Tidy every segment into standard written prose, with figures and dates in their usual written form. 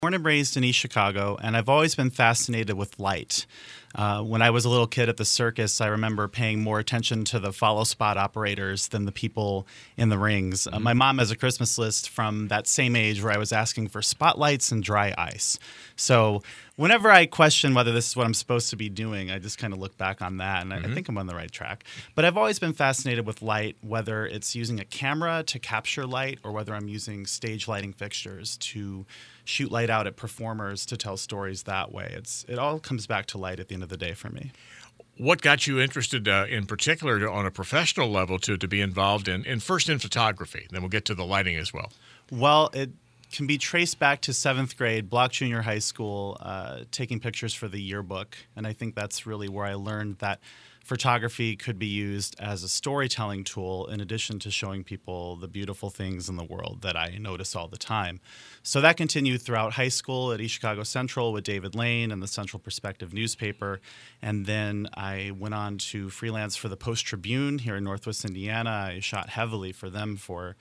Born and raised in East Chicago, and I've always been fascinated with light. When I was a little kid at the circus, I remember paying more attention to the follow spot operators than the people in the rings. My mom has a Christmas list from that same age where I was asking for spotlights and dry ice. So whenever I question whether this is what I'm supposed to be doing, I just kind of look back on that, and I think I'm on the right track. But I've always been fascinated with light, whether it's using a camera to capture light or whether I'm using stage lighting fixtures to shoot light out at performers to tell stories that way. It all comes back to light at the end of the day for me. What got you interested in particular on a professional level to be involved in photography? Then we'll get to the lighting as well. Well, it can be traced back to 7th grade, Block Junior High School, taking pictures for the yearbook. And I think that's really where I learned that photography could be used as a storytelling tool in addition to showing people the beautiful things in the world that I notice all the time. So that continued throughout high school at East Chicago Central with David Lane and the Central Perspective newspaper. And then I went on to freelance for the Post-Tribune here in Northwest Indiana. I shot heavily for them for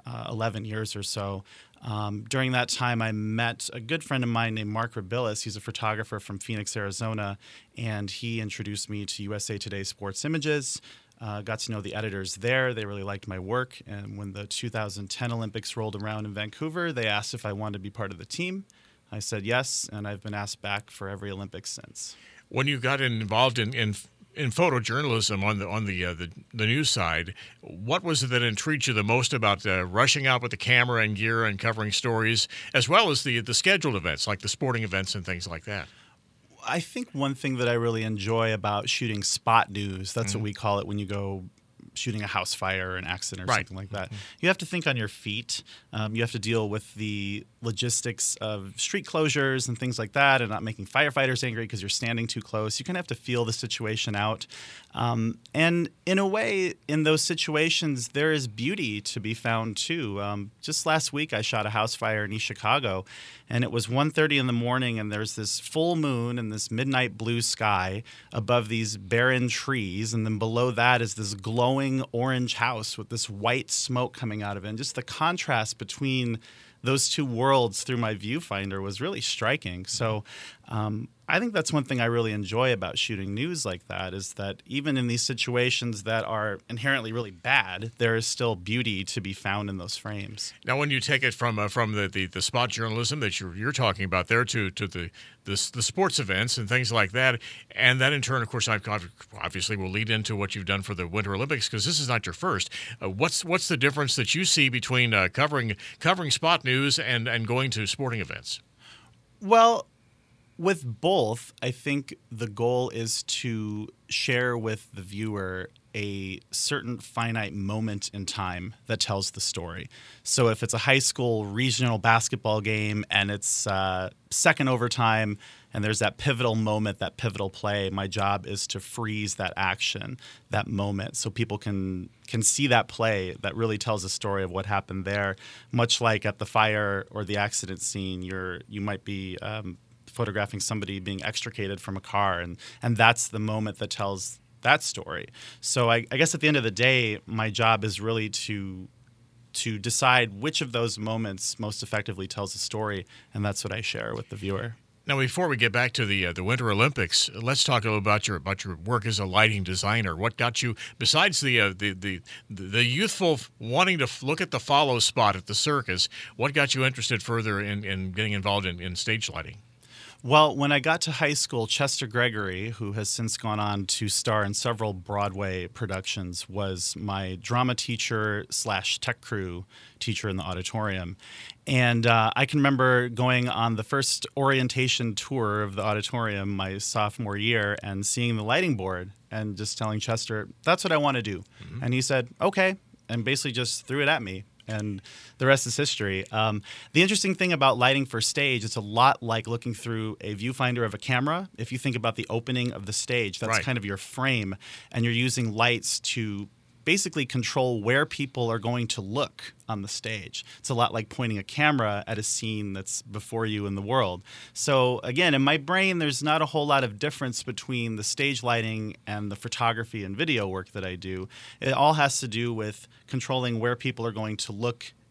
11 years or so. During that time, I met a good friend of mine named Mark Rabilis. He's a photographer from Phoenix, Arizona, and he introduced me to USA Today Sports Images. Got to know the editors there. They really liked my work. And when the 2010 Olympics rolled around in Vancouver, they asked if I wanted to be part of the team. I said yes, and I've been asked back for every Olympics since. When you got involved in photojournalism on the news side, what was it that intrigued you the most about rushing out with the camera and gear and covering stories, as well as the scheduled events like the sporting events and things like that? I think one thing that I really enjoy about shooting spot news, that's what we call it when you go shooting a house fire or an accident or something like that. You have to think on your feet. You have to deal with the logistics of street closures and things like that and not making firefighters angry because you're standing too close. You kind of have to feel the situation out. And in a way, in those situations, there is beauty to be found too. Just last week, I shot a house fire in East Chicago, and it was 1:30 in the morning, and there's this full moon and this midnight blue sky above these barren trees, and then below that is this glowing orange house with this white smoke coming out of it. And just the contrast between those two worlds through my viewfinder was really striking. So I think that's one thing I really enjoy about shooting news like that, is that even in these situations that are inherently really bad, there is still beauty to be found in those frames. Now, when you take it from the spot journalism that you're talking about there to the sports events and things like that, and that in turn, of course, obviously will lead into what you've done for the Winter Olympics, because this is not your first. What's the difference that you see between covering spot news and going to sporting events? Well, with both, I think the goal is to share with the viewer a certain finite moment in time that tells the story. So if it's a high school regional basketball game and it's second overtime and there's that pivotal moment, that pivotal play, my job is to freeze that action, that moment, so people can see that play that really tells a story of what happened there. Much like at the fire or the accident scene, you might be photographing somebody being extricated from a car, and that's the moment that tells that story. So I guess at the end of the day, my job is really to decide which of those moments most effectively tells a story, and that's what I share with the viewer. Now, before we get back to the Winter Olympics, let's talk a little about your work as a lighting designer. What got you, besides the youthful wanting to look at the follow spot at the circus, what got you interested further in getting involved in stage lighting? Well, when I got to high school, Chester Gregory, who has since gone on to star in several Broadway productions, was my drama teacher / tech crew teacher in the auditorium. And I can remember going on the first orientation tour of the auditorium my sophomore year and seeing the lighting board and just telling Chester, that's what I want to do. Mm-hmm. And he said, okay, and basically just threw it at me. And the rest is history. The interesting thing about lighting for stage, it's a lot like looking through a viewfinder of a camera. If you think about the opening of the stage, that's kind of your frame, and you're using lights to basically control where people are going to look on the stage. It's a lot like pointing a camera at a scene that's before you in the world. So again, in my brain, there's not a whole lot of difference between the stage lighting and the photography and video work that I do. It all has to do with controlling where people are going to look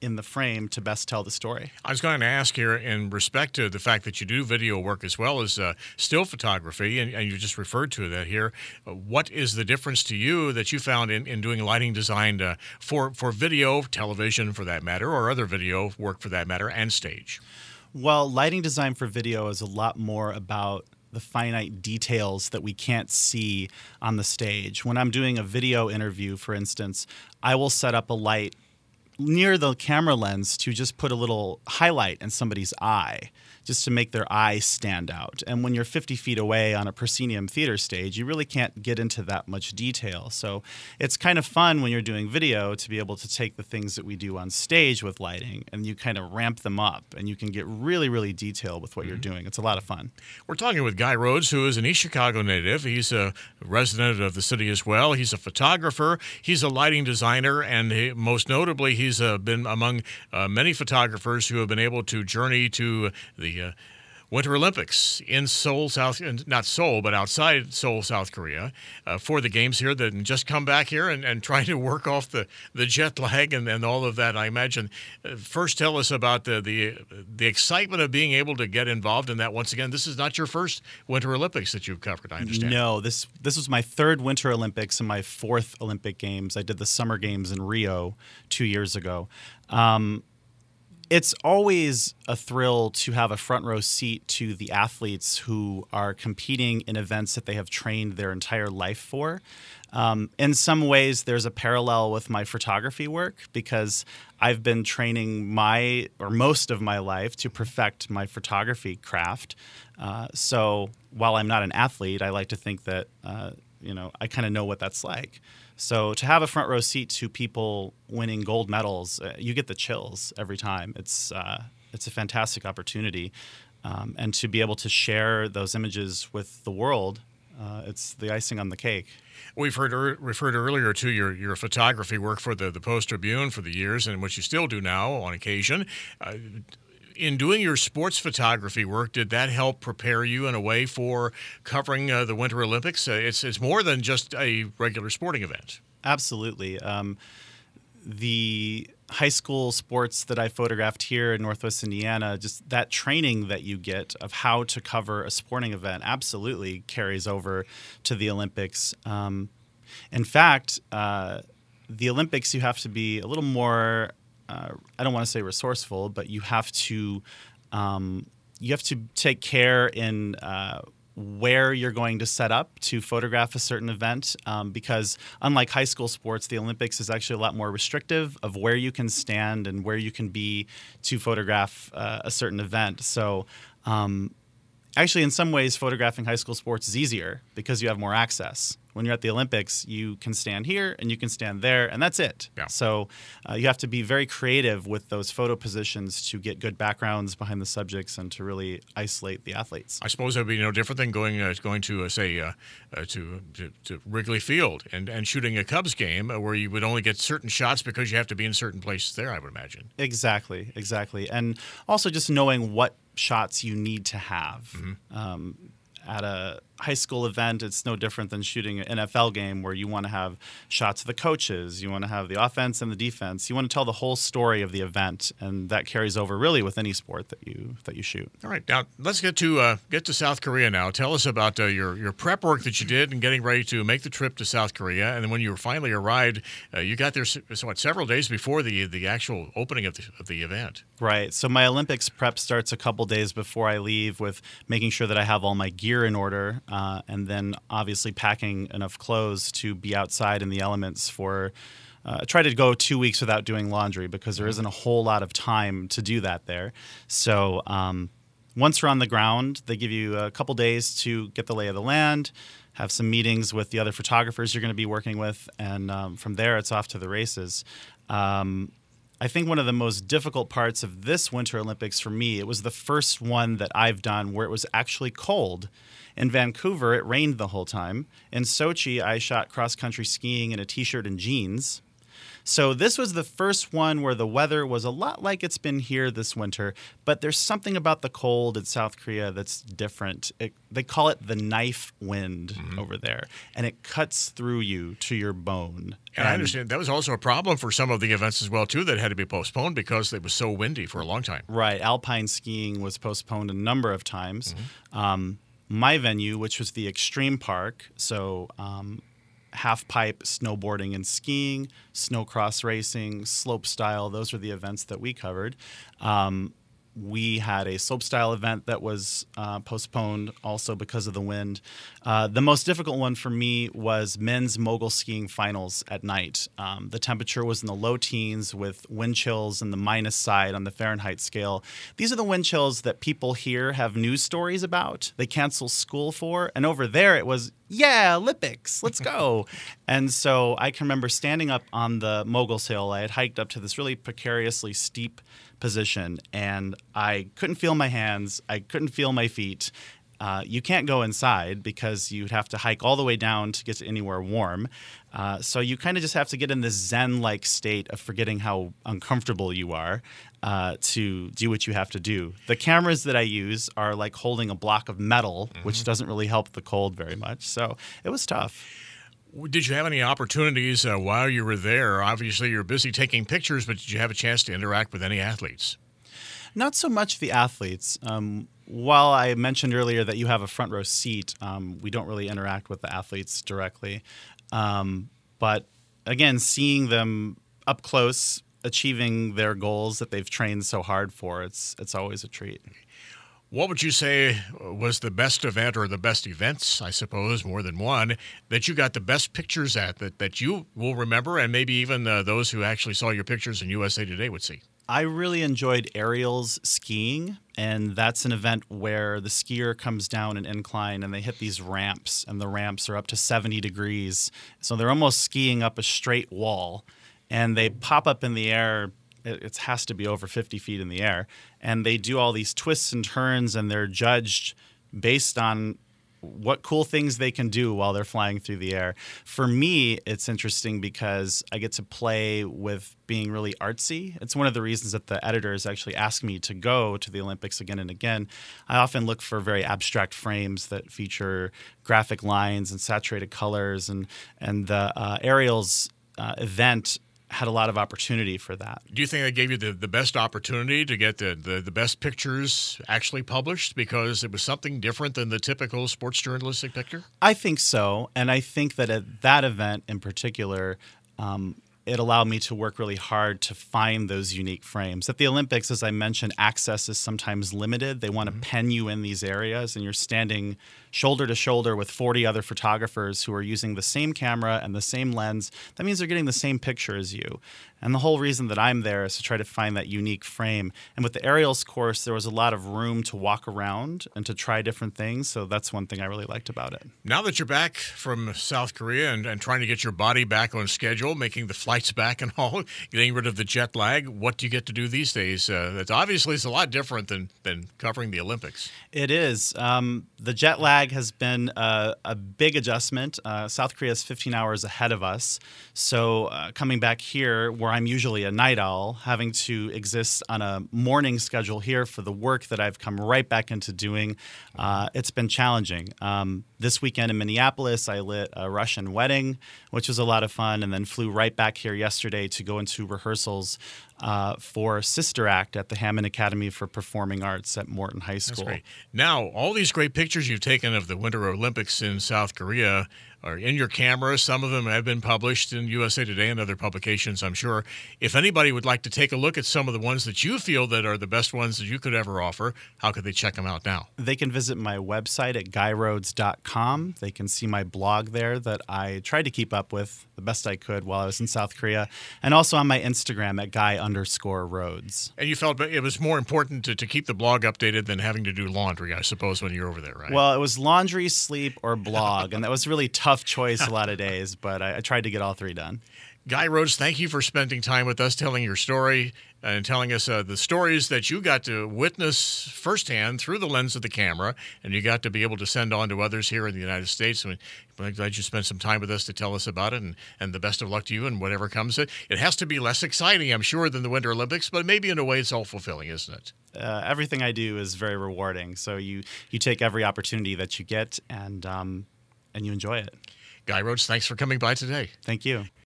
in the frame to best tell the story. I was going to ask here in respect to the fact that you do video work as well as still photography, and you just referred to that here. What is the difference to you that you found in doing lighting design for video, television for that matter, or other video work for that matter, and stage? Well, lighting design for video is a lot more about the finite details that we can't see on the stage. When I'm doing a video interview, for instance, I will set up a light near the camera lens to just put a little highlight in somebody's eye, just to make their eye stand out. And when you're 50 feet away on a proscenium theater stage, you really can't get into that much detail. So it's kind of fun when you're doing video to be able to take the things that we do on stage with lighting and you kind of ramp them up and you can get really, really detailed with what you're doing. It's a lot of fun. We're talking with Guy Rhodes, who is an East Chicago native. He's a resident of the city as well. He's a photographer. He's a lighting designer, and most notably, he's been among many photographers who have been able to journey to the Winter Olympics in Seoul, not Seoul, but outside Seoul, South Korea, for the games here, that just come back here and try to work off the jet lag and all of that, I imagine. First, tell us about the excitement of being able to get involved in that. Once again, this is not your first Winter Olympics that you've covered, I understand. No, this was my third Winter Olympics and my fourth Olympic Games. I did the Summer Games in Rio 2 years ago. It's always a thrill to have a front row seat to the athletes who are competing in events that they have trained their entire life for. In some ways, there's a parallel with my photography work because I've been training most of my life to perfect my photography craft. So while I'm not an athlete, I like to think that I kind of know what that's like. So to have a front row seat to people winning gold medals, you get the chills every time. It's a fantastic opportunity, and to be able to share those images with the world, it's the icing on the cake. We've referred earlier to your photography work for the Post-Tribune for the years, and what you still do now on occasion. In doing your sports photography work, did that help prepare you in a way for covering the Winter Olympics? It's more than just a regular sporting event. Absolutely. The high school sports that I photographed here in Northwest Indiana, just that training that you get of how to cover a sporting event absolutely carries over to the Olympics. In fact, the Olympics, you have to be a little more I don't want to say resourceful, but you have to take care in where you're going to set up to photograph a certain event, because unlike high school sports, the Olympics is actually a lot more restrictive of where you can stand and where you can be to photograph a certain event. So actually, in some ways, photographing high school sports is easier because you have more access. When you're at the Olympics, you can stand here and you can stand there, and that's it. Yeah. So you have to be very creative with those photo positions to get good backgrounds behind the subjects and to really isolate the athletes. I suppose that would be no different than going to Wrigley Field and shooting a Cubs game where you would only get certain shots because you have to be in certain places there, I would imagine. Exactly. And also just knowing what shots you need to have. Mm-hmm. At a high school event, it's no different than shooting an NFL game where you want to have shots of the coaches, you want to have the offense and the defense, you want to tell the whole story of the event, and that carries over really with any sport that you shoot. All right, now let's get to South Korea now. Tell us about your prep work that you did in getting ready to make the trip to South Korea, and then when you finally arrived, you got there several days before the actual opening of the event. Right. So my Olympics prep starts a couple days before I leave with making sure that I have all my gear in order, and then obviously packing enough clothes to be outside in the elements for try to go 2 weeks without doing laundry because there isn't a whole lot of time to do that there. So once we're on the ground, they give you a couple days to get the lay of the land, have some meetings with the other photographers you're going to be working with, and from there it's off to the races. I think one of the most difficult parts of this Winter Olympics for me, it was the first one that I've done where it was actually cold. In Vancouver, it rained the whole time. In Sochi, I shot cross-country skiing in a T-shirt and jeans. So this was the first one where the weather was a lot like it's been here this winter, but there's something about the cold in South Korea that's different. They call it the knife wind over there, and it cuts through you to your bone. And I understand that was also a problem for some of the events as well, too, that had to be postponed because it was so windy for a long time. Right. Alpine skiing was postponed a number of times. My venue, which was the Extreme Park, so half-pipe snowboarding and skiing, snowcross racing, slopestyle, those were the events that we covered. We had a slopestyle event that was postponed also because of the wind. The most difficult one for me was men's mogul skiing finals at night. The temperature was in the low teens with wind chills in the minus side on the Fahrenheit scale. These are the wind chills that people here have news stories about. They cancel school for. And over there it was, yeah, Olympics, let's go. And so I can remember standing up on the mogul's hill. I had hiked up to this really precariously steep position, and I couldn't feel my hands. I couldn't feel my feet. You can't go inside because you'd have to hike all the way down to get to anywhere warm. So you kind of just have to get in this zen-like state of forgetting how uncomfortable you are to do what you have to do. The cameras that I use are like holding a block of metal, which doesn't really help the cold very much. So it was tough. Did you have any opportunities while you were there? Obviously, you're busy taking pictures, but did you have a chance to interact with any athletes? Not so much the athletes. While I mentioned earlier that you have a front row seat, we don't really interact with the athletes directly. But again, seeing them up close, achieving their goals that they've trained so hard for, it's always a treat. What would you say was the best event or the best events, I suppose, more than one, that you got the best pictures at that you will remember and maybe even those who actually saw your pictures in USA Today would see? I really enjoyed aerials skiing, and that's an event where the skier comes down an incline and they hit these ramps, and the ramps are up to 70 degrees. So they're almost skiing up a straight wall, and they pop up in the air. It has to be over 50 feet in the air. And they do all these twists and turns, and they're judged based on what cool things they can do while they're flying through the air. For me, it's interesting because I get to play with being really artsy. It's one of the reasons that the editors actually ask me to go to the Olympics again and again. I often look for very abstract frames that feature graphic lines and saturated colors, and the aerials event had a lot of opportunity for that. Do you think they gave you the best opportunity to get the best pictures actually published because it was something different than the typical sports journalistic picture? I think so. And I think that at that event in particular, it allowed me to work really hard to find those unique frames. At the Olympics, as I mentioned, access is sometimes limited. They want to pen you in these areas, and you're standing shoulder to shoulder with 40 other photographers who are using the same camera and the same lens. That means they're getting the same picture as you. And the whole reason that I'm there is to try to find that unique frame. And with the aerials course, there was a lot of room to walk around and to try different things. So that's one thing I really liked about it. Now that you're back from South Korea and trying to get your body back on schedule, making the flights back and all, getting rid of the jet lag, what do you get to do these days? It's obviously a lot different than covering the Olympics. It is. The jet lag has been a big adjustment. South Korea is 15 hours ahead of us. So coming back here, where I'm usually a night owl, having to exist on a morning schedule here for the work that I've come right back into doing, it's been challenging. This weekend in Minneapolis, I lit a Russian wedding, which was a lot of fun, and then flew right back here yesterday to go into rehearsals for Sister Act at the Hammond Academy for Performing Arts at Morton High School. That's great. Now, all these great pictures you've taken of the Winter Olympics in South Korea are in your camera. Some of them have been published in USA Today and other publications, I'm sure. If anybody would like to take a look at some of the ones that you feel that are the best ones that you could ever offer, how could they check them out now? They can visit my website at guyrhodes.com. They can see my blog there that I tried to keep up with the best I could while I was in South Korea, and also on my Instagram at guy_Rhodes. And you felt it was more important to keep the blog updated than having to do laundry, I suppose, when you're over there, right? Well, it was laundry, sleep, or blog, and that was really tough choice a lot of days, but I tried to get all three done. Guy Rhodes, thank you for spending time with us, telling your story and telling us the stories that you got to witness firsthand through the lens of the camera, and you got to be able to send on to others here in the United States. I'm glad you spent some time with us to tell us about it, and the best of luck to you and whatever comes. It has to be less exciting, I'm sure, than the Winter Olympics, but maybe in a way it's all fulfilling, isn't it? Everything I do is very rewarding. So you take every opportunity that you get, and you enjoy it. Guy Rhodes, thanks for coming by today. Thank you.